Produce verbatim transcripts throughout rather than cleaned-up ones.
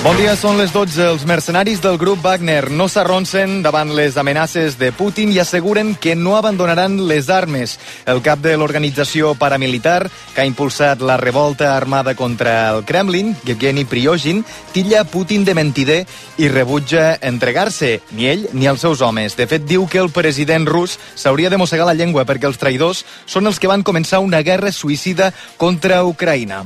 Bon dia, són les dotze. Els mercenaris del grup Wagner no s'arronsen davant les amenaces de Putin i asseguren que no abandonaran les armes. El cap de l'organització paramilitar que ha impulsat la revolta armada contra el Kremlin, Yevgeny Prigozhin, titlla Putin de mentider i rebutja entregar-se, ni ell ni els seus homes. De fet, diu que el president rus s'hauria de mossegar la llengua perquè els traïdors són els que van començar una guerra suïcida contra Ucraïna.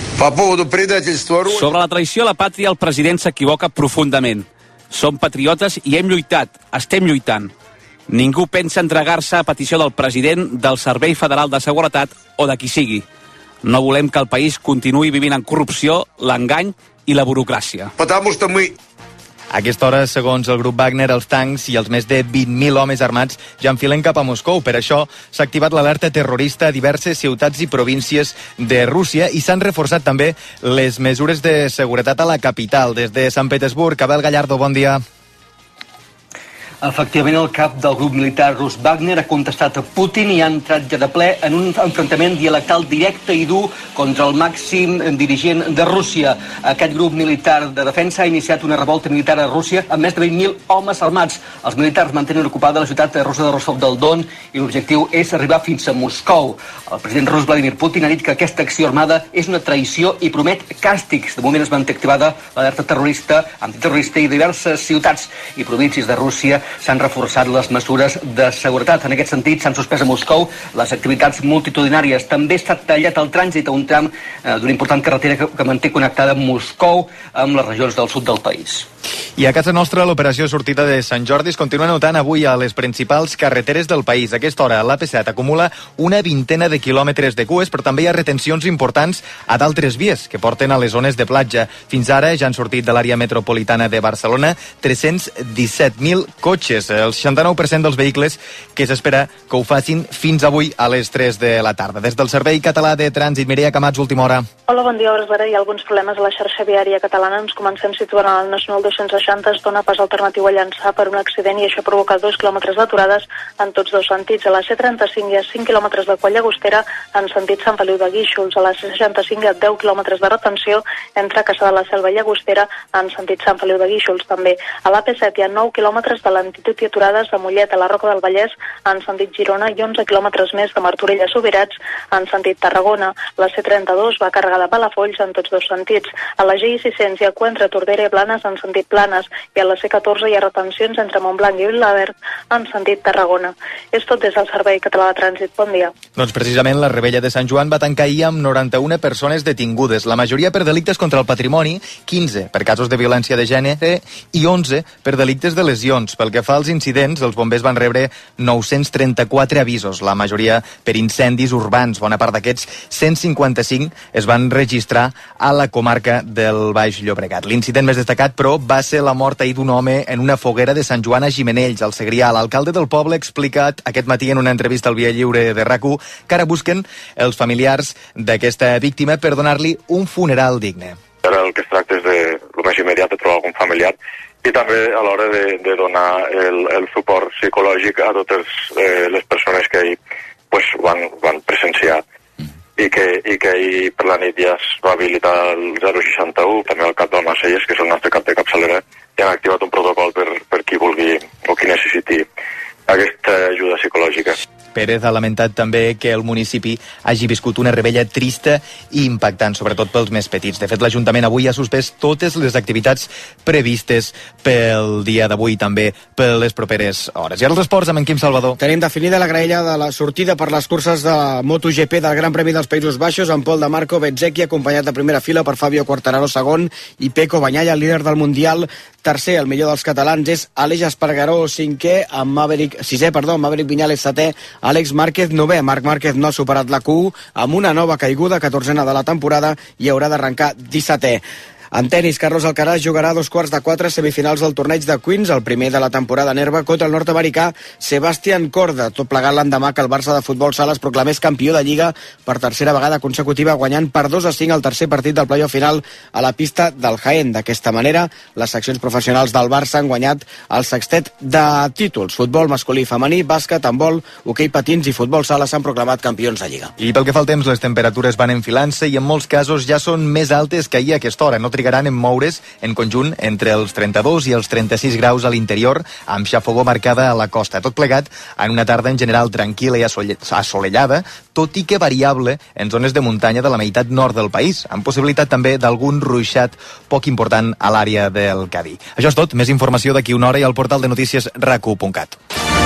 Sobre la traïció a la pàtria, el president s'equivoca profundament. Som patriotes i hem lluitat, estem lluitant. Ningú pensa entregar-se a petició del president, del Servei Federal de Seguretat o de qui sigui. No volem que el país continuï vivint en corrupció, l'engany i la burocràcia. A aquesta hora, segons el grup Wagner, els tancs i els més de vint mil homes armats ja enfilen cap a Moscou. Per això s'ha activat l'alerta terrorista a diverses ciutats i províncies de Rússia i s'han reforçat també les mesures de seguretat a la capital. Des de Sant Petersburg, Abel Gallardo, bon dia. Efectivament, el cap del grup militar rus Wagner ha contestat a Putin i ha entrat ja de ple en un enfrontament dialectal directe i dur contra el màxim dirigent de Rússia. Aquest grup militar de defensa ha iniciat una revolta militar a Rússia amb més de vint mil homes armats. Els militars mantenen ocupada la ciutat russa de Rostov-del-Don i l'objectiu és arribar fins a Moscou. El president rus Vladimir Putin ha dit que aquesta acció armada és una traïció i promet càstigs. De moment es manté activada l'alerta terrorista, antiterrorista i diverses ciutats i províncies de Rússia s'han reforçat les mesures de seguretat. En aquest sentit, s'han suspès a Moscou les activitats multitudinàries. També s'ha tallat el trànsit a un tram eh, d'una important carretera que, que manté connectada Moscou amb les regions del sud del país. I a casa nostra, l'operació sortida de Sant Jordi es continua notant avui a les principals carreteres del país. A aquesta hora, l'A P set acumula una vintena de quilòmetres de cues, però també hi ha retencions importants a d'altres vies que porten a les zones de platja. Fins ara ja han sortit de l'àrea metropolitana de Barcelona tres-cents disset mil cotxes, el seixanta-nou per cent dels vehicles que s'espera que ho facin fins avui a les tres de la tarda. Des del Servei Català de Trànsit, Mireia Camats, última hora. Hola, bon dia. Hores d'ara hi ha alguns problemes a la xarxa viària catalana. Ens comencem situant al Nacional dos-cents seixanta, es dona pas alternatiu a Llançà per un accident i això provoca dos quilòmetres d'aturades en tots dos sentits. A la C trenta-cinc hi ha cinc quilòmetres de Coll Llagostera en sentit Sant Feliu de Guíxols. A la C seixanta-cinc hi ha deu quilòmetres de retenció entre Caçà de la Selva i Llagostera en sentit Sant Feliu de Guíxols. També a l'A P set hi ha nou quilòmetres de lentitud i aturades a Mollet, a la Roca del Vallès en sentit Girona i onze quilòmetres més de Martorell a Subirats en sentit Tarragona. La C trenta-dos va carregada a Palafolls en tots dos sentits. A la G I sis-cents hi ha Coentre, Tordera i Blanes en sentit Planes i a la C catorze hi ha retencions entre Montblanc i Vilaverd en sentit Tarragona. És tot des del Servei Català de Trànsit. Bon dia. Doncs precisament la Rebella de Sant Joan va tancar ahir amb noranta-una persones detingudes, la majoria per delictes contra el patrimoni, quinze per casos de violència de gènere i onze per delictes de lesions. Pel que fa als incidents, els bombers van rebre nou-cents trenta-quatre avisos, la majoria per incendis urbans. Bona part d'aquests, cent cinquanta-cinc, es van registrar a la comarca del Baix Llobregat. L'incident més destacat, però, va ser la mort ahir d'un home en una foguera de Sant Joan a Gimenells, al Segrià. L'alcalde del poble ha explicat aquest matí en una entrevista al Via Lliure de RAC u que ara busquen els familiars d'aquesta víctima per donar-li un funeral digne. Ara el que es tracta és de, el més immediat, de trobar algun familiar i també a l'hora de, de donar el, el suport psicològic a totes eh, les persones que ahir pues, van, van presenciar i que, i que ahir per la nit ja es va habilitar el zero seixanta-u, també el cap del Macelles, que és el nostre cap de capçalera, i han activat un protocol per, per qui vulgui o qui necessiti aquesta ajuda psicològica. Pérez ha lamentat també que el municipi hagi viscut una rebella trista i impactant, sobretot pels més petits. De fet, l'Ajuntament avui ha suspès totes les activitats previstes pel dia d'avui, també per les properes hores. I ara els esports amb en Quim Salvador. Tenim definida la graella de la sortida per les curses de MotoGP del Gran Premi dels Països Baixos, amb Pol de Marco Bezzecchi, acompanyat de primera fila per Fabio Quartararo segon i Pecco Bagnaia, líder del Mundial, tercer. El millor dels catalans és Aleix Espargaró, cinquè, amb Maverick, sisè, perdó, Maverick Viñales, setè, Àlex Márquez, novè. Marc Márquez no ha superat la Q u amb una nova caiguda, catorzena de la temporada, i haurà d'arrencar dissetè. En tenis, Carlos Alcaraz jugarà a dos quarts de quatre semifinals del torneig de Queens, el primer de la temporada en herba, contra el nord-americà Sebastián Corda, tot plegat l'endemà que el Barça de futbol sala es proclamés campió de Lliga per tercera vegada consecutiva, guanyant per dos a cinc el tercer partit del playoff final a la pista del Jaén. D'aquesta manera, les seccions professionals del Barça han guanyat el sextet de títols. Futbol masculí i femení, bàsquet, handbol, hoquei patins i futbol sala s'han proclamat campions de Lliga. I pel que fa al temps, les temperatures van enfilant-se i en molts casos ja són més altes que ahir a aquesta hora. No triga trigaran en moure's en conjunt entre els trenta-dos i els trenta-sis graus a l'interior, amb xafogó marcada a la costa. Tot plegat en una tarda en general tranquil·la i assolellada, tot i que variable en zones de muntanya de la meitat nord del país, amb possibilitat també d'algun ruixat poc important a l'àrea del Cadí. Això és tot, més informació d'aquí una hora i al portal de notícies rac u punt cat.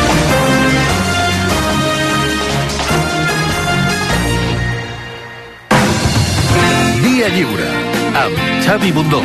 Dia lliure, amb Xavi Bundó.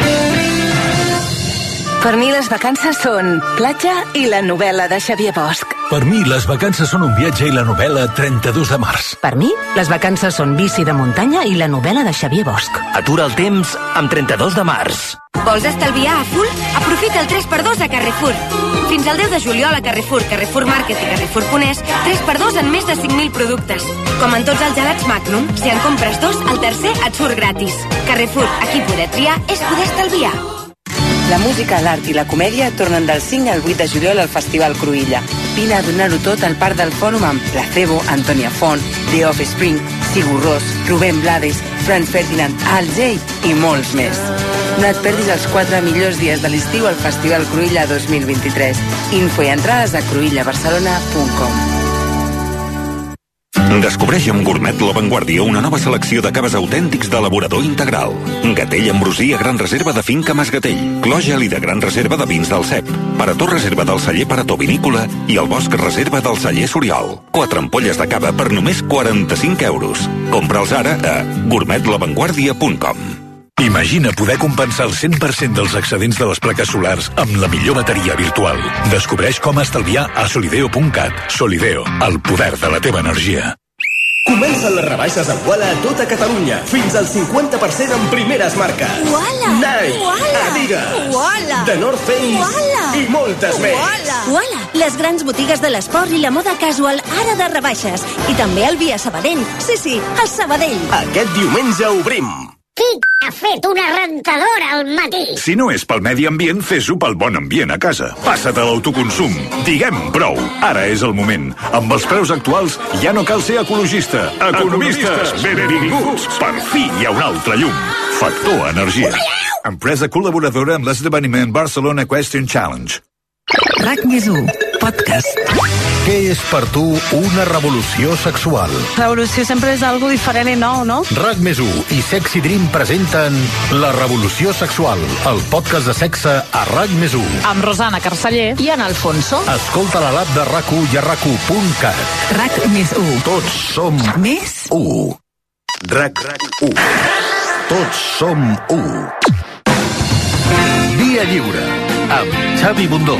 Per mi les vacances són platja i la novel·la de Xavier Bosch. Per mi les vacances són un viatge i la novel·la trenta-dos de març. Per mi les vacances són bici de muntanya i la novel·la de Xavier Bosch. Atura el temps amb trenta-dos de març. Vols estalviar a full? Aprofita el tres per dos a Carrefour. Fins al deu de juliol a Carrefour, Carrefour Market i Carrefour Ponès, tres per dos en més de cinc mil productes. Com en tots els gelats Magnum, si en compres dos, el tercer et surt gratis. Carrefour, aquí poder triar és poder estalviar. La música, l'art i la comèdia tornen del cinc al vuit de juliol al Festival Cruïlla. Vine a donar-ho tot al Parc del Fòrum amb Placebo, Antònia Font, The Offspring, Sigur Rós, Rubén Blades, Franz Ferdinand, Al Jay i molts més. No et perdis els quatre millors dies de l'estiu al Festival Cruïlla dos mil vint-i-tres. Info i entrades a cruïlla barcelona punt com. Descobreix amb Gourmet La Vanguardia una nova selecció de caves autèntics d'elaborador integral. Gatell Ambrosí a Gran Reserva de Finca Mas Gatell. Clògel i de Gran Reserva de Vins del Cep. Parató Reserva del celler Parató Vinícola i el Bosc Reserva del celler Soriol. Quatre ampolles de cava per només quaranta-cinc euros. Compra'ls ara a gourmet la vanguardia punt com. Imagina poder compensar el cent per cent dels excedents de les plaques solars amb la millor bateria virtual. Descobreix com estalviar a solideo punt cat. Solideo, el poder de la teva energia. Comencen les rebaixes a Uala a tota Catalunya. Fins al cinquanta per cent en primeres marques. Uala! Nike, Uala! Adidas, Uala! The North Face Uala! i moltes més. Uala! Uala! Les grans botigues de l'esport i la moda casual ara de rebaixes. I també el Via Sabadell. Sí, sí, a Sabadell. Aquest diumenge obrim. Qui ha fet una rentadora al matí? Si no és pel medi ambient, fes-ho pel bon ambient a casa. Passa't a l'autoconsum. Diguem prou. Ara és el moment. Amb els preus actuals ja no cal ser ecologista. Economistes, benvinguts. Per fi hi ha un altre llum. Factor Energia. Empresa col·laboradora amb l'esdeveniment Barcelona Equestrian Challenge. RAC més u, podcast. Què és per tu una revolució sexual? Revolució sempre és algo diferent i nou, no? RAC més u i Sexy Dream presenten La Revolució Sexual, el podcast de sexe a RAC més u. Amb Rosana Carceller i en Alfonso. Escolta la l'app de RAC u i a rac u punt cat. RAC més u. Tots som més u. RAC u. Tots som u. Dia lliure amb Xavi Bundó.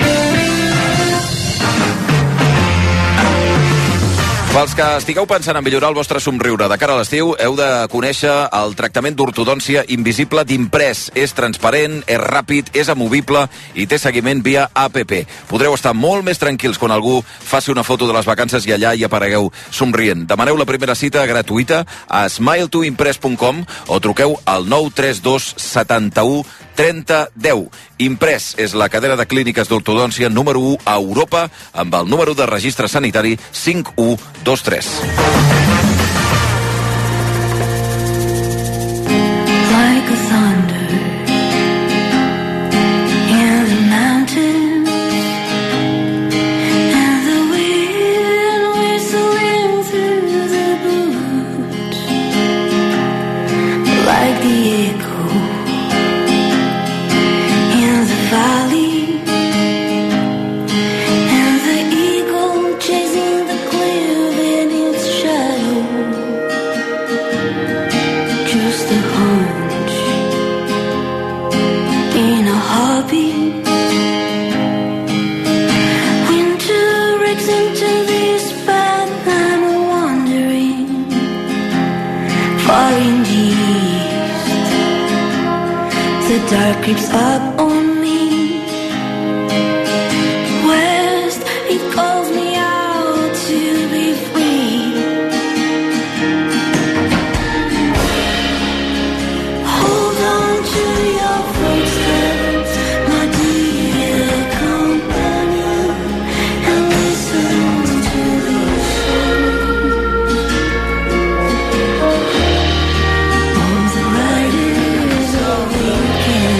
Pels que estigueu pensant en millorar el vostre somriure de cara a l'estiu, heu de conèixer el tractament d'ortodòncia invisible d'Imprès. És transparent, és ràpid, és amovible i té seguiment via app. Podreu estar molt més tranquils quan algú faci una foto de les vacances i allà hi aparegueu somrient. Demaneu la primera cita gratuïta a smile to impress punt com o truqueu al nou tres dos set u trenta deu. Imprès és la cadena de clíniques d'ortodòncia número u a Europa amb el número de registre sanitari cinc u dos tres. Like a thunder in the mountains and the wind whistling through the boots, like the echo in the valley and the eagle chasing the cliff in its shadow. Just a hunch in a heartbeat. Winter breaks into this bad I'm wandering far in the east. The dark creeps up on me. West, it calls me out to be free. Hold on to your footsteps, my dear companion, and listen to these songs. All the riders of weekend.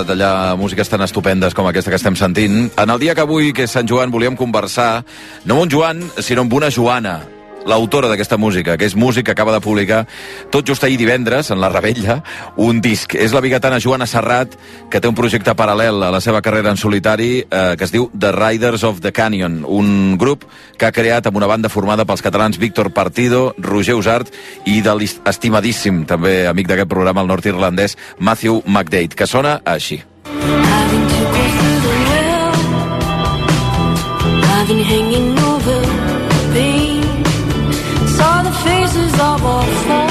d'allà músiques tan estupendes com aquesta que estem sentint. En el dia que avui, que és Sant Joan, volíem conversar no amb un Joan, sinó amb una Joana, l'autora d'aquesta música, que és músic, que acaba de publicar tot just ahir divendres, en la Rebella, un disc. És la biguetana Joana Serrat, que té un projecte paral·lel a la seva carrera en solitari, eh, que es diu The Riders of the Canyon, un grup que ha creat amb una banda formada pels catalans Víctor Partido, Roger Usart i de l'estimadíssim, també amic d'aquest programa, el nord-irlandès, Matthew McDade, que sona així. I've been hanging over pain. Saw the faces of our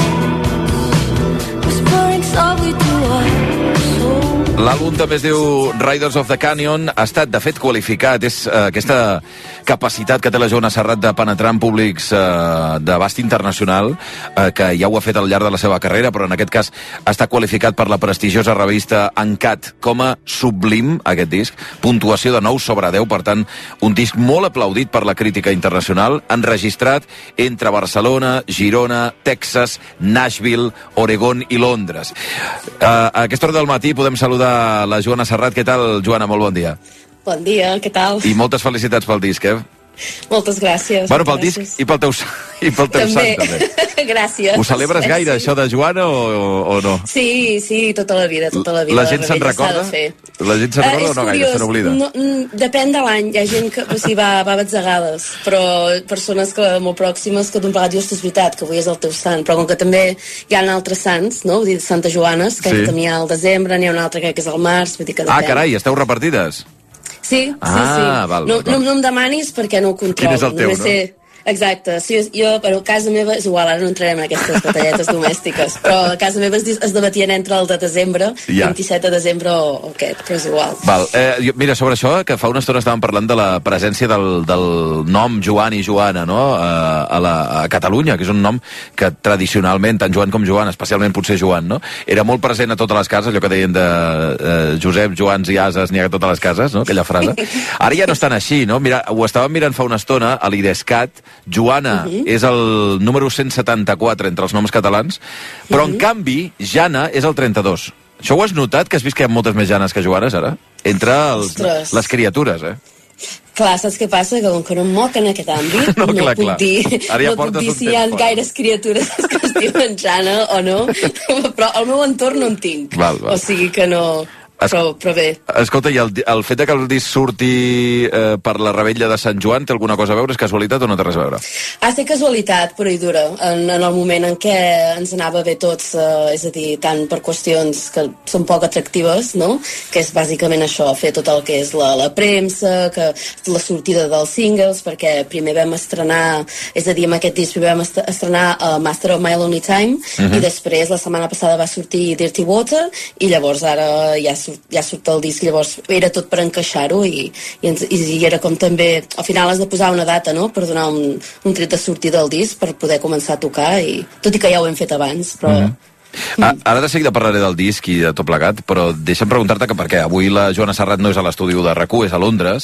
friends, whispering softly to our soul. L'àlbum també es diu Riders of the Canyon, ha estat de fet qualificat, és uh, aquesta capacitat que té la Joana Serrat de penetrar en públics uh, d'abast internacional, uh, que ja ho ha fet al llarg de la seva carrera, però en aquest cas ha estat qualificat per la prestigiosa revista Uncut com a sublim, aquest disc, puntuació de nou sobre deu, per tant, un disc molt aplaudit per la crítica internacional, enregistrat entre Barcelona, Girona, Texas, Nashville, Oregon i Londres. Uh, a aquesta hora del matí podem saludar la Joana Serrat. Què tal, Joana? Molt bon dia. Bon dia, què tal? I moltes felicitats pel disc, eh? Moltes gràcies. Bueno, pel gràcies. disc i pel teu, i pel teu també. sant, també. Gràcies. Ho celebres sí. gaire, això de Joana, o, o no? Sí, sí, tota la vida, tota la vida. La gent se'n recorda? La gent se'n recorda uh, o no gaire? Se n'oblida? No, depèn de l'any. Hi ha gent que o sigui, va, va batzegades, però persones que, molt pròximes que d'un plegat, dius, és veritat, que avui és el teu sant, però com que també hi ha altres sants, no? Vull dir, Santa Joanes, que sí. També hi ha al desembre, n'hi ha una altra que és al març, vull dir que depèn. Ah, carai, esteu repartides? Sí, sí, ah, sí. Val, no, val. no, no em demanis perquè no ho controlo. Quin és el teu, Només no? sé... Exacte, sí, jo, però a casa meva és igual, ara no entrarem en aquestes batalletes domèstiques, però a casa meva es, es debatien entre el de desembre, ja. vint-i-set de desembre o, o aquest, però és igual. Val, eh, mira, sobre això, que fa una estona estàvem parlant de la presència del, del nom Joan i Joana, no?, a, a, la, a Catalunya, que és un nom que tradicionalment, tant Joan com Joan, especialment potser Joan, no?, era molt present a totes les cases, allò que deien de eh, Josep, Joans i Ases, n'hi ha a totes les cases, no?, aquella frase. Ara ja no estan així, no? Mira, ho estàvem mirant fa una estona a l'IDESCAT. Joana uh-huh. és el número cent setanta-quatre entre els noms catalans, però uh-huh. en canvi Jana és el trenta-dos. Això ho has notat, que has vist que hi ha moltes més Janes que Joanes ara? Entre els, les criatures, eh? Clar, saps què passa? Que com que no em moc en aquest àmbit, no, no clar, puc clar. dir, ja no puc dir si hi ha gaires criatures que es diuen Jana o no, però al meu entorn no en tinc. Val, val. O sigui que no... Però, però bé. Escolta, i el, el fet que el disc surti eh, per la Rebella de Sant Joan té alguna cosa a veure? És casualitat o no té res a veure? Ha estat casualitat, però i dura. En, en el moment en què ens anava bé tots, eh, és a dir, tant per qüestions que són poc atractives, no?, que és bàsicament això, fer tot el que és la, la premsa, que la sortida dels singles, perquè primer vam estrenar, és a dir, amb aquest disc primer vam estrenar uh, Master of My Lonely Time, uh-huh. i després la setmana passada va sortir Dirty Water, i llavors ara ja ja surt el disc, llavors era tot per encaixar-ho i, i, ens, i era com també, al final has de posar una data, no?, per donar un, un tret de sortida del disc per poder començar a tocar, i tot i que ja ho hem fet abans, però... Mm-hmm. Ah, ara de seguida parlaré del disc i de tot plegat, però deixa'm preguntar-te que perquè avui la Joana Serrat no és a l'estudi de RAC u, és a Londres.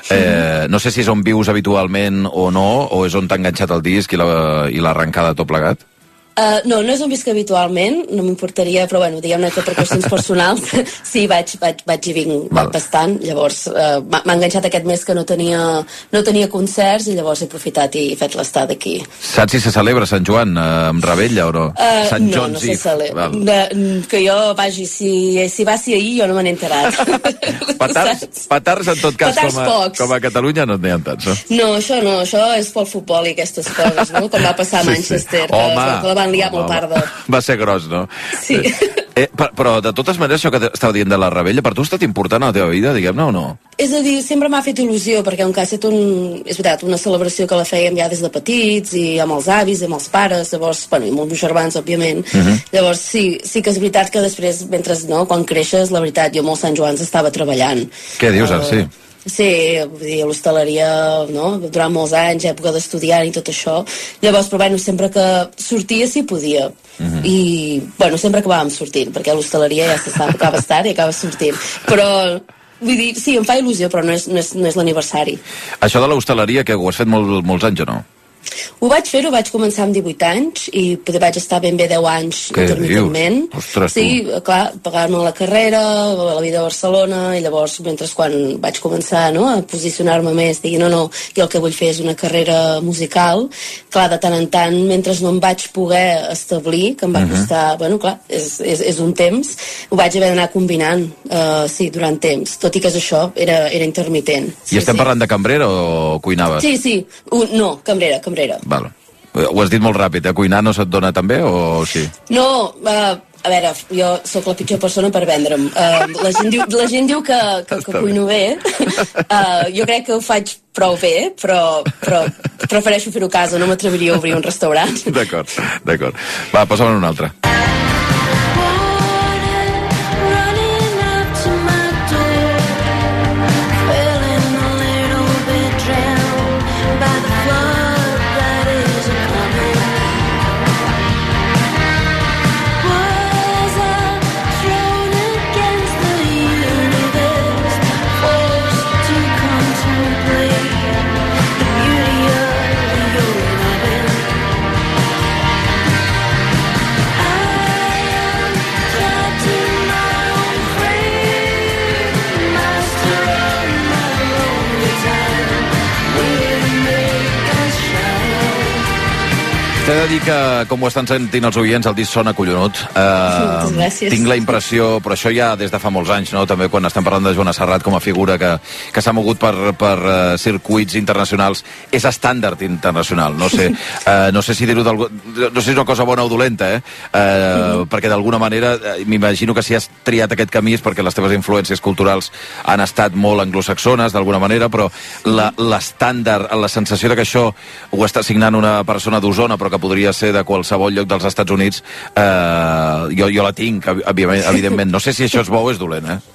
Eh, no sé si és on vius habitualment o no, o és on t'ha enganxat el disc i l'arrencada la, de tot plegat. Uh, no, no és on visc habitualment, no m'importaria, però bueno, diguem-ne que per qüestions personals sí, vaig, vaig, vaig i vinc Val. bastant, llavors uh, m'ha enganxat aquest mes que no tenia, no tenia concerts i llavors he aprofitat i he fet l'estat aquí. Saps si se celebra Sant Joan eh, amb Rebella o no? Uh, Sant no, John's no se celebra. Que jo, vagi, si, si va ser ahir jo no me n'he enterat. Petards, petards en tot cas, petards com a, pocs. com a Catalunya no n'hi ha tants, no? No, això no, això és pel futbol i aquestes coses, no? Com va passar a Manchester, sí, sí. Home, que, que la van liar molt parda. Va ser gros, no? Sí. Eh, però, de totes maneres, això que estava dient de la Rebella, per tu ha estat important a la teva vida, diguem-ne, o no? És a dir, sempre m'ha fet il·lusió, perquè encara ha estat un, és veritat, una celebració que la fèiem ja des de petits, i amb els avis, i amb els pares, llavors, bueno, i amb els meus germans, òbviament. Uh-huh. Llavors, sí, sí que és veritat que després, mentre, no, quan creixes, la veritat, jo molts Sant Joans estava treballant. Què dius, uh, sí? Sí, vull dir, l'hostaleria, no?, durant molts anys, època d'estudiant i tot això. Llavors, però bueno, sempre que sortia sí podia. Uh-huh. I, bueno, sempre acabàvem sortint, perquè l'hostaleria ja se sap, acaba estar i acaba sortint. Però, vull dir, sí, em fa il·lusió, però no és, no és, no és l'aniversari. Això de l'hostaleria, que ho has fet molt, molts anys o no? Ho vaig fer, ho vaig començar amb divuit anys i poder vaig estar ben bé deu anys Què intermitentment. dius? Ostres, tu. Sí, clar, pagar-me la carrera, la vida a Barcelona, i llavors, mentre quan vaig començar, no, a posicionar-me més, digui, no, no, jo el que vull fer és una carrera musical, clar, de tant en tant, mentre no em vaig poder establir, que em va Mhm. costar, bueno, clar, és, és, és un temps, ho vaig haver d'anar combinant, uh, sí, durant temps, tot i que és això, era, era intermitent. I estem parlant de cambrera o cuinaves? Sí, sí, uh, no, cambrera, cambrera. Val. Ho has dit molt ràpid, eh? Cuinar no se't dona també o sí? No, uh, a veure, jo sóc la pitjor persona per vendre'm. Uh, la, gent diu, la gent diu que, que, que cuino bé. Uh, jo crec que ho faig prou bé, però, però prefereixo fer-ho a casa, no m'atreviria a obrir un restaurant. D'acord, d'acord. Va, posa'm un altre. T'he de dir que, com ho estan sentint els oients, el disc sona collonut. Uh, gràcies. Tinc la impressió, però això ja des de fa molts anys, no? També quan estem parlant de Joana Serrat com a figura que, que s'ha mogut per, per uh, circuits internacionals, és estàndard internacional. No sé, uh, no sé si dir-ho d'algú... No sé si és una cosa bona o dolenta, eh? Uh, mm-hmm. Perquè d'alguna manera, uh, m'imagino que si has triat aquest camí és perquè les teves influències culturals han estat molt anglosaxones, d'alguna manera, però l'estàndard, la, la sensació de que això ho està signant una persona d'Osona, però que podria ser de qualsevol lloc dels Estats Units, eh, jo, jo la tinc, evidentment. No sé si això és bo o és dolent, eh?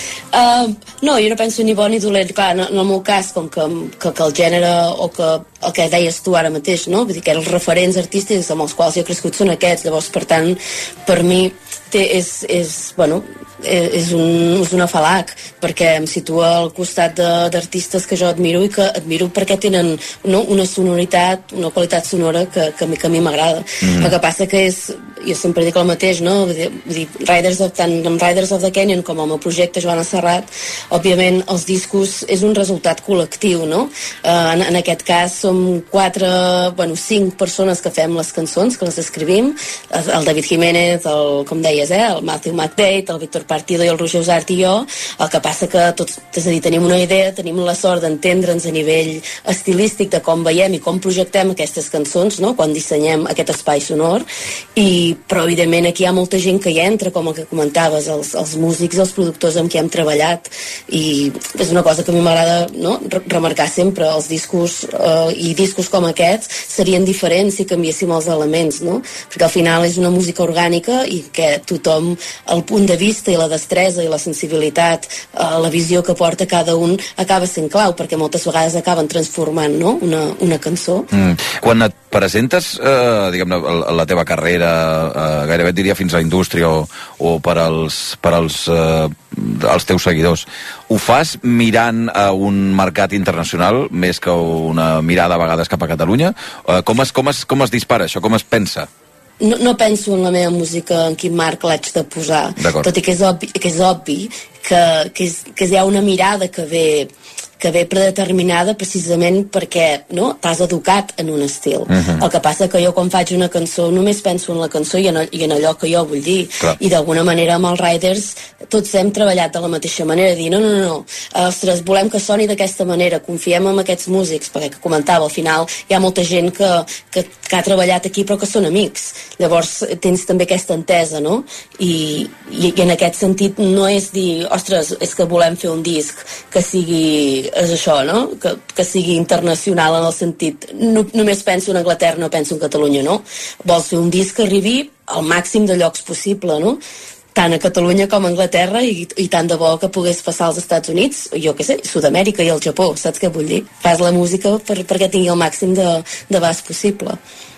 Uh, no, jo no penso ni bo ni dolent. Clar, no, en el meu cas, com que, que, que el gènere o que el que deies tu ara mateix, no? Vull dir que els referents artístics amb els quals jo he crescut són aquests, llavors, per tant, per mi té, és, és, bueno, és un, és un afalac, perquè em situa al costat d'artistes que jo admiro i que admiro perquè tenen, no, una sonoritat, una qualitat sonora que, que, que a mi m'agrada. Mm. El que passa que és, jo sempre dic el mateix, no? Vull dir, vull dir Riders of, tant amb Riders of the Canyon com amb el projecte Joana Serrat, òbviament els discos és un resultat col·lectiu, no? Uh, en, en aquest cas som quatre, bueno, cinc persones que fem les cançons, que les escrivim, el David Jiménez, el, com deies, eh? El Matthew McDade, el Víctor Partido i el Roger Usart i jo. El que passa que tots, és a dir, tenim una idea, tenim la sort d'entendre'ns a nivell estilístic de com veiem i com projectem aquestes cançons, no? Quan dissenyem aquest espai sonor, i, però evidentment aquí hi ha molta gent que hi entra, com el que comentaves, els, els músics, els productors amb qui hem treballat, i és una cosa que a mi m'agrada, no? Remarcar sempre, els discos eh, i discos com aquests serien diferents si canviéssim els elements, no? Perquè al final és una música orgànica i que tothom, el punt de vista i la destresa i la sensibilitat, eh, la visió que porta cada un acaba sent clau, perquè moltes vegades acaben transformant, no? una, una cançó. Mm. Quan et presentes, eh, diguem-ne, la teva carrera, eh, gairebé et diria fins a la indústria o, o per als, per als, eh, als teus seguidors, ho fas mirant a un mercat internacional més que una mirada a vegades cap a Catalunya? Eh, com, es, com, es, com es dispara això? Com es pensa? No, no penso en la meva música en quin marc l'haig de posar, tot i que és obvi que, és obvi que, que, és, que hi ha una mirada que ve que ve predeterminada precisament perquè, no, t'has educat en un estil. Uh-huh. El que passa que jo quan faig una cançó només penso en la cançó i en, i en allò que jo vull dir. Clar. I d'alguna manera amb els Riders tots hem treballat de la mateixa manera, dir no, no, no, no, ostres, volem que soni d'aquesta manera, confiem en aquests músics, perquè que comentava, al final hi ha molta gent que, que, que ha treballat aquí però que són amics. Llavors tens també aquesta entesa, no? I, i, i en aquest sentit no és dir, ostres, és que volem fer un disc que sigui és això, no? Que, que sigui internacional en el sentit, no, només penso en Anglaterra, no penso en Catalunya, no? Vols fer un disc que arribi al màxim de llocs possible, no? Tant a Catalunya com a Anglaterra i, i tant de bo que pogués passar als Estats Units, jo què sé, Sud-amèrica i el Japó, saps què vull dir? Fas la música per, perquè tingui el màxim de, de base possible.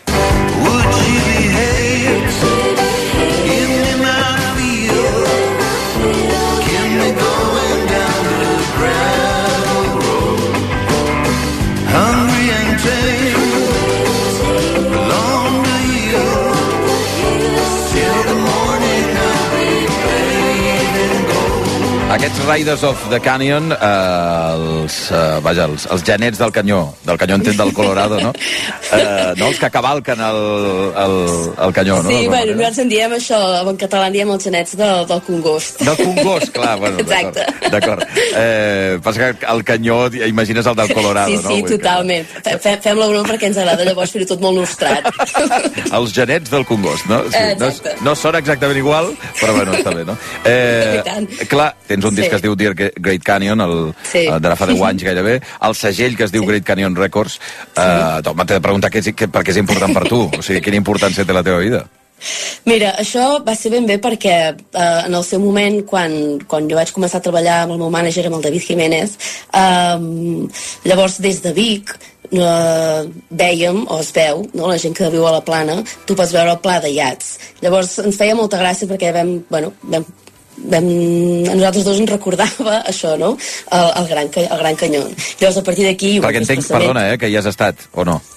Would you behave? Hungry and tame, aquests Riders of the Canyon, eh, els, eh, vaja, els, els genets del canyó, del canyó entenc del Colorado, no? Eh, no, els que cavalquen el, el, el canyó, no? Sí, bueno, nosaltres en diem això, en català en diem els genets de, del Congost. Del Congost, clar, bueno, exacte. D'acord. Eh, passa que el canyó, imagines el del Colorado, sí, no? Sí, sí, totalment. Fem, fem la broma perquè ens agrada llavors fer-ho tot molt nostrat. Els genets del Congost, no? Sí, no, no sona exactament igual, però bueno, està bé, no? Eh, clar, tens un disc sí. que es diu Dear Great Canyon, el, sí. el de fa deu anys gairebé, el segell que es diu sí. Great Canyon Records. Eh, sí. T'he de preguntar què és, què, per què és important per tu, o sigui, quina importància té la teva vida? Mira, això va ser ben bé perquè eh, en el seu moment, quan, quan jo vaig començar a treballar amb el meu mànager, amb el David Jiménez, eh, llavors des de Vic eh, vèiem, o es veu, no, la gent que viu a la Plana, tu pots veure el Pla de Iats. Llavors ens feia molta gràcia perquè vam, bueno, vam Vam, a nosaltres dos ens recordava això, no? El, el, gran, el Gran Canyó. Llavors, a partir d'aquí... Perquè entenc, perdona, eh, que hi has estat, o no?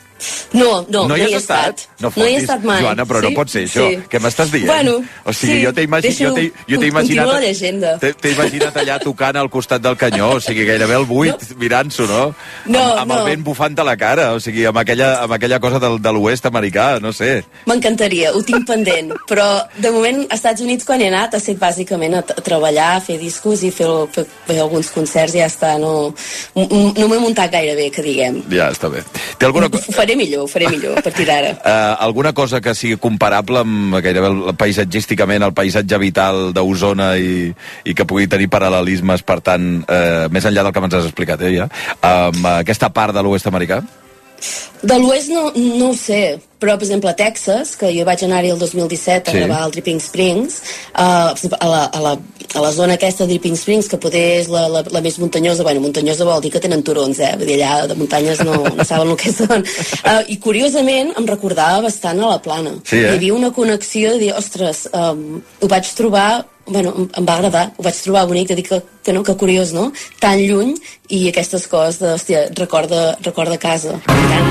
No, no, no, no hi he estat. estat. No, no hi he estat mai. Joana, però sí? no pot ser això. Sí. Què m'estàs dient? Bueno, o sigui, sí, jo t'he imagi... jo imaginat... la llegenda. T'he imaginat allà tocant al costat del canyó, o sigui, gairebé al buit, no. mirant-s'ho, no? No, amb, amb no. el vent bufant a la cara, o sigui, amb aquella, amb aquella cosa del, de l'oest americà, no sé. M'encantaria, ho tinc pendent, però de moment als Estats Units quan he anat ha estat bàsicament a, a treballar, a fer discos i fer, fer, fer alguns concerts i ja està, no, no m'he muntat gaire bé, que diguem. Ja, està bé. Té alguna... Ho faré millor, ho faré millor. A partir d'ara. Uh, alguna cosa que sigui comparable amb gairebé el, paisatgísticament el paisatge vital d'Osona i, i que pugui tenir paral·lelismes, per tant, uh, més enllà del que ens has explicat, eh, ja, amb uh, aquesta part de l'oest americà? De l'oest no, no ho sé, però, per exemple, a Texas, que jo vaig anar-hi el dos mil disset a sí. gravar al Dripping Springs, uh, a, la, a, la, a la zona aquesta de Dripping Springs, que poder és la, la, la més muntanyosa, bueno, muntanyosa vol dir que tenen turons, eh? Vull dir, allà de muntanyes no, no saben el que són. Uh, I, curiosament, em recordava bastant a la Plana. Sí, eh? Hi havia una connexió de dir, ostres, um, ho vaig trobar... Bueno, em, em va agradar, ho vaig trobar bonic, de dir que, que, no, que curiós, no? Tan lluny, i aquestes coses de, hòstia, recorda, recorda casa. Tant.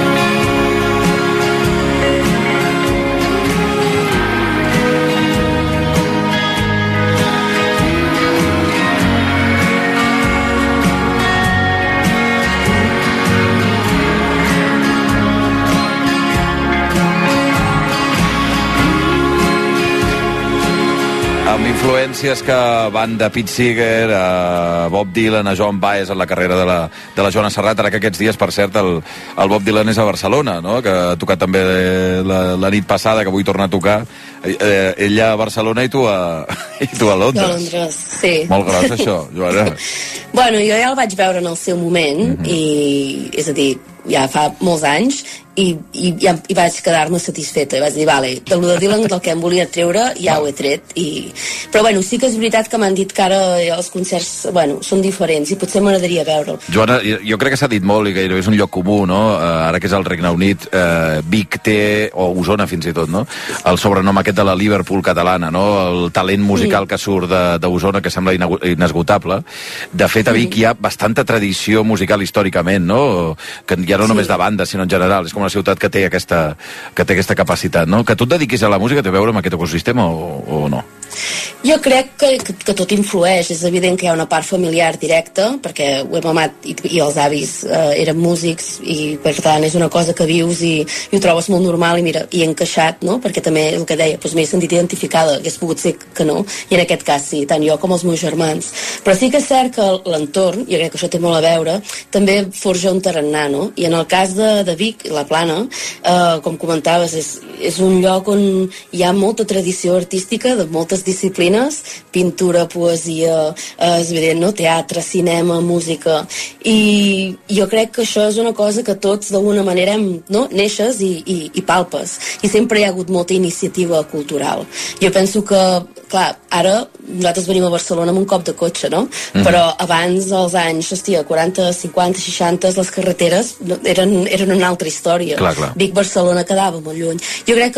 Amb influències que van de Pete Seeger a Bob Dylan, a Joan Baez en la carrera de la, de la Joana Serrat, ara que aquests dies, per cert, el, el Bob Dylan és a Barcelona, no? Que ha tocat també la, la nit passada, que vull tornar a tocar. Eh, ella a Barcelona i tu a, i tu a Londres. A Londres, sí. Molt gros, això, Joana. Bueno, jo ja el vaig veure en el seu moment, mm-hmm. i, és a dir, ja fa molts anys, i, i, ja, i vaig quedar-me satisfeta, i vaig dir, vale, de lo de Dylan, del que em volia treure, ja ho he tret, i... però bueno, sí que és veritat que m'han dit que ara els concerts, bueno, són diferents, i potser m'agradaria veure'l. Joana, jo crec que s'ha dit molt, i gairebé és un lloc comú, no?, uh, ara que és el Regne Unit, uh, Vic té, o Osona fins i tot, no?, el sobrenom aquest de la Liverpool catalana, no?, el talent musical mm. que surt d'Osona, que sembla inesgotable. De fet, a Vic mm. hi ha bastanta tradició musical històricament, no?, que ja no només sí. de banda, sinó en general, és com una ciutat que té aquesta, que té aquesta capacitat, no? Que tu et dediquis a la música té a veure amb aquest ecosistema o, o no? Jo crec que, que, que tot influeix. És evident que hi ha una part familiar directa, perquè ho he mamat i, i els avis eh, eren músics, i per tant és una cosa que vius i, i ho trobes molt normal, i mira, i encaixat, no? Perquè també el que deia, doncs m'he sentit identificada, hagués pogut ser que no, i en aquest cas sí, tant jo com els meus germans. Però sí que és cert que l'entorn, jo crec que això té molt a veure, també forja un tarannà, no? I en el cas de, de Vic, la Plana, eh, com comentaves, és, és un lloc on hi ha molta tradició artística de moltes disciplines, pintura, poesia, eh, és evident, no? Teatre, cinema, música, i jo crec que això és una cosa que tots d'alguna manera hem, no? Neixes i, i, i palpes, i sempre hi ha hagut molta iniciativa cultural. Jo penso que, clar, ara nosaltres venim a Barcelona amb un cop de cotxe, no? Mm-hmm. Però abans, als anys, hòstia, quaranta, cinquanta, seixanta, les carreteres eren, eren una altra història. Clar, clar. Vic, Barcelona quedava molt lluny. Jo crec que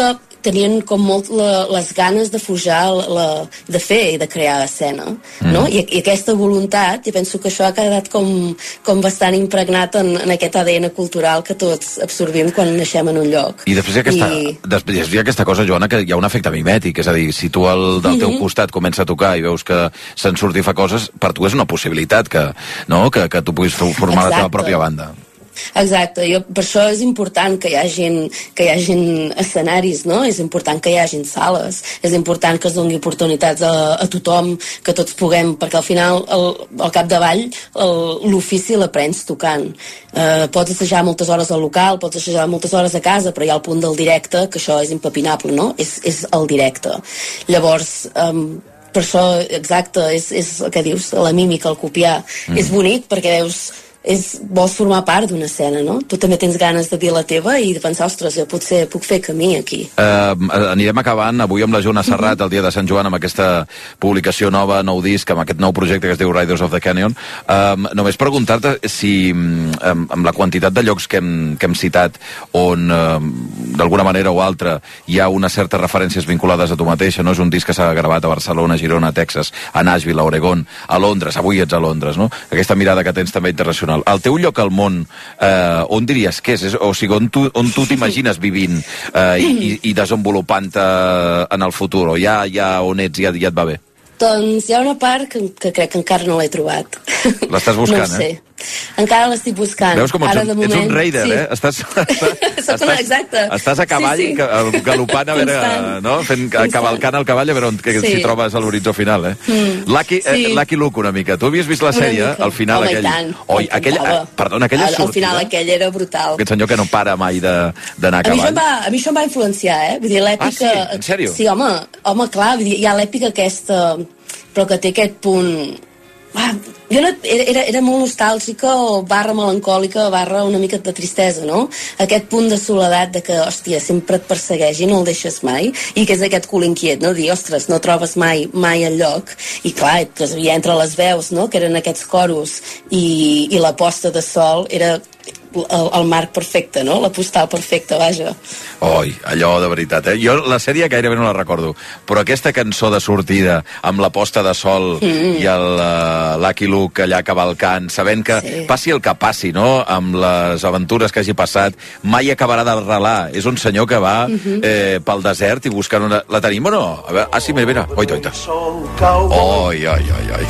tenien com molt la, les ganes de forjar, la, de fer i de crear escena, mm. no? I, I aquesta voluntat, jo penso que això ha quedat com, com bastant impregnat en, en aquest A D N cultural que tots absorbim quan naixem en un lloc. I després hi ha aquesta, I... després hi ha aquesta cosa, Joana, que hi ha un efecte mimètic, és a dir, si tu al del teu mm -hmm. costat comença a tocar i veus que se'n surt i fa coses, per tu és una possibilitat que, no? que, que tu puguis formar Exacte. la teva pròpia banda. Exacte, jo, per això és important que hi hagin, que hi hagin escenaris, no? És important que hi hagin sales, és important que es doni oportunitats a, a tothom, que tots puguem, perquè al final, el, al capdavall, l'ofici l'aprens tocant. Eh, pots assajar moltes hores al local, pots assajar moltes hores a casa, però hi ha el punt del directe, que això és impepinable, no? És, és el directe. Llavors, um, per això, exacte, és, és el que dius, la mímica, el copiar. Mm. És bonic perquè veus... És, vols formar part d'una escena, no? Tu també tens ganes de dir la teva i de pensar, ostres, jo potser puc fer camí aquí. Uh, anirem acabant avui amb la Joana Serrat, el dia de Sant Joan, amb aquesta publicació nova, nou disc, amb aquest nou projecte que es diu Riders of the Canyon. Uh, només preguntar-te si, um, amb la quantitat de llocs que hem, que hem citat, on uh, d'alguna manera o altra hi ha unes certes referències vinculades a tu mateixa, no? És un disc que s'ha gravat a Barcelona, a Girona, a Texas, a Nashville, a Oregon, a Londres, avui ets a Londres, no? Aquesta mirada que tens també internacional. El teu lloc al món, eh, on diries que és? O sigui, on tu, on tu t'imagines vivint eh, i, i desenvolupant-te en el futur? O ja, ja on ets ja, ja et va bé? Doncs hi ha una part que, que crec que encara no l'he trobat. L'estàs buscant, no sé. eh? Encara l'estic buscant. Veus com ets, Ara, un, de moment, ets un raider, sí. eh? Estàs, estàs, una, exacte. estàs a cavall, sí, sí. galopant, a veure, no? Fent, cavalcant el cavall, a veure on, que, sí. si trobes a l'horitzó final, eh? Mm. Lucky, sí. eh, Lucky Luke, una mica. Tu havies vist la sèrie, al final Home, aquell... Tant. Oi, aquell... Eh, perdona, aquella sortida... Al final aquell era brutal. Aquest senyor que no para mai d'anar a cavall. A mi, va, a mi això em va influenciar, eh? Vull dir, l'èpica... Ah, sí? En sèrio? Sí, home, home clar, vull dir, hi ha l'èpica aquesta, però que té aquest punt... Ah, jo no, era, era molt nostàlgica o barra melancòlica, barra una mica de tristesa, no? Aquest punt de soledat de que, hòstia, sempre et persegueix i no el deixes mai, i que és aquest cul inquiet, no? Dir, ostres, no trobes mai mai el lloc, i clar, que hi entre les veus, no? Que eren aquests coros i, i la posta de sol era el, el marc perfecte, no? La postal perfecta, vaja. Oi, allò de veritat, eh? Jo la sèrie gairebé no la recordo, però aquesta cançó de sortida amb la posta de sol mm. i el uh, Lucky Luke allà cavalcant, sabent que sí. passi el que passi, no? Amb les aventures que hagi passat, mai acabarà d'arrelar. És un senyor que va mm -hmm. eh, pel desert i buscant una... La tenim o no? A veure, ah, sí, mira, mira. Oita, oita. Oi, oi, oi, oi.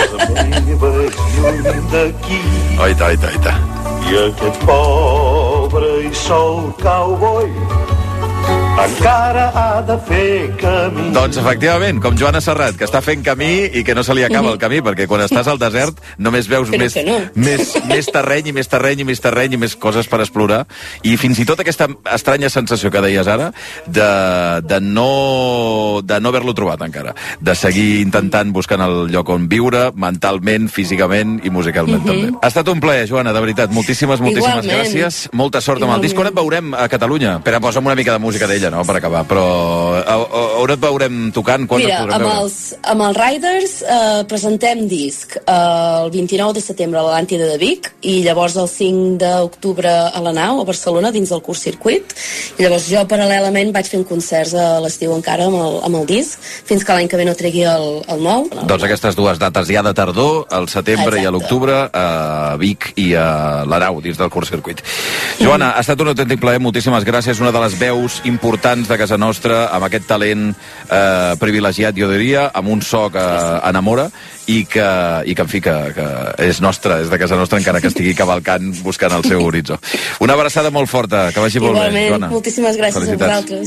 Oita, oita, oita. I aquest pobre i sol cowboy encara ha de fer camí. Doncs efectivament, com Joana Serrat, que està fent camí i que no se li acaba el camí, perquè quan estàs al desert només veus més, no. més, més terreny i més terreny i més terreny i més coses per explorar, i fins i tot aquesta estranya sensació que deies ara de, de no, de no haver-lo trobat encara, de seguir intentant buscant el lloc on viure, mentalment, físicament i musicalment mm -hmm. també. Ha estat un plaer, Joana, de veritat, moltíssimes, moltíssimes Igualment. gràcies, molta sort Igualment. amb el disc. On et veurem a Catalunya? Espera, posa'm una mica de música d'ella, no?, per acabar, però on et veurem tocant? Quan Mira, amb els, amb els Riders eh, presentem disc eh, el vint-i-nou de setembre a l'Atlàntida de Vic i llavors el cinc d'octubre a la Nau, a Barcelona, dins del curs circuit, i llavors jo paral·lelament vaig fent concerts a l'estiu encara amb el, amb el disc, fins que l'any que ve no tregui el, el nou. Doncs aquestes dues dates ja de tardor, al setembre Exacte. i a l'octubre, a Vic i a la Nau, dins del curs circuit. Joana, mm. ha estat un autèntic plaer, moltíssimes gràcies, una de les veus importants de casa nostra, amb aquest talent eh, privilegiat, jo diria, amb un so que enamora i que, i que en fi, que, que és nostre, és de casa nostra, encara que estigui cavalcant buscant el seu horitzó. Una abraçada molt forta, que vagi molt Igualment, bé, Joana. Moltíssimes gràcies Felicitats. a vosaltres.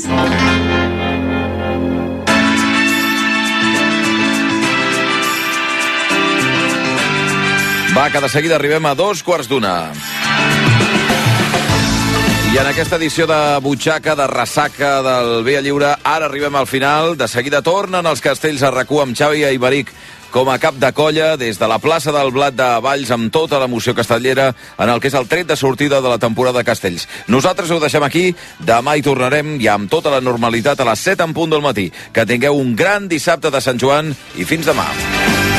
Va, que de seguida arribem a dos quarts d'una. I en aquesta edició de butxaca, de ressaca del Via Lliure, ara arribem al final. De seguida tornen els castells a RAC u amb Xavi Aibaric com a cap de colla des de la plaça del Blat de Valls amb tota l'emoció castellera en el que és el tret de sortida de la temporada de castells. Nosaltres ho deixem aquí, demà hi tornarem ja amb tota la normalitat a les set en punt del matí. Que tingueu un gran dissabte de Sant Joan i fins demà.